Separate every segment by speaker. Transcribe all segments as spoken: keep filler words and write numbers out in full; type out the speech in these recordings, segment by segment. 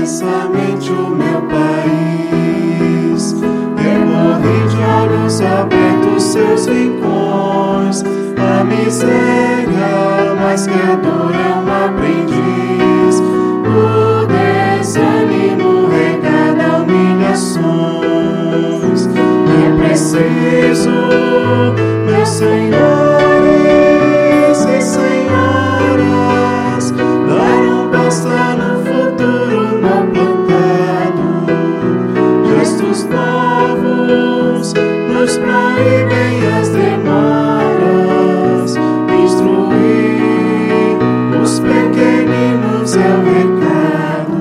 Speaker 1: intensamente o meu país. Percorri de olhos abertos seus rincões. A miséria mais que a dor é um aprendiz. O desânimo regada humilhações. É preciso, meus senhores e senhoras, dar um passo no futuro não plantado. Gestos novos nos proíbem as demoras. Instruir os pequeninos é o recado.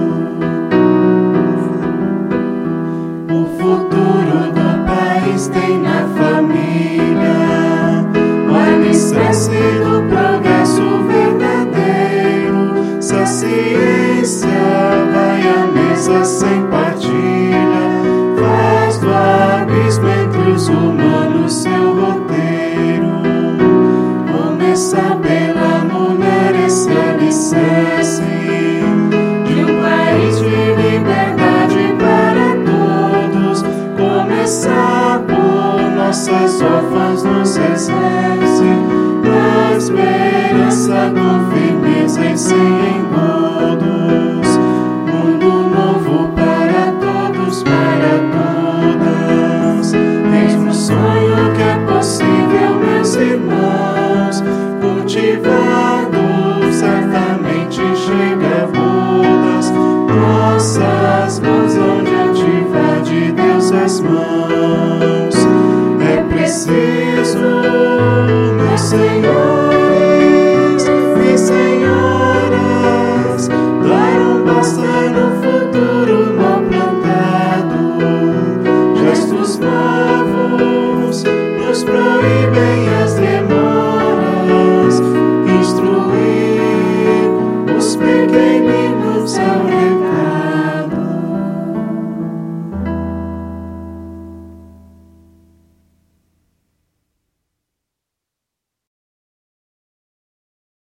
Speaker 1: O futuro do país tem na família o alicerce do progresso verdadeiro. Se a ciência vai à mesa sem partilha, faz do abismo entre os humanos seu roteiro. Começa pela mulher esse alicerce de um país de liberdade para todos. Começar por nossas órfãs nos exerce, na esperança com firmeza e sem engodos. Mundo novo para todos, para todas. Eis um sonho que é possível, meus irmãos. Cultivado certamente chega bodas. Nossas mãos hão de ativar de Deus as mãos. É preciso, meu Senhor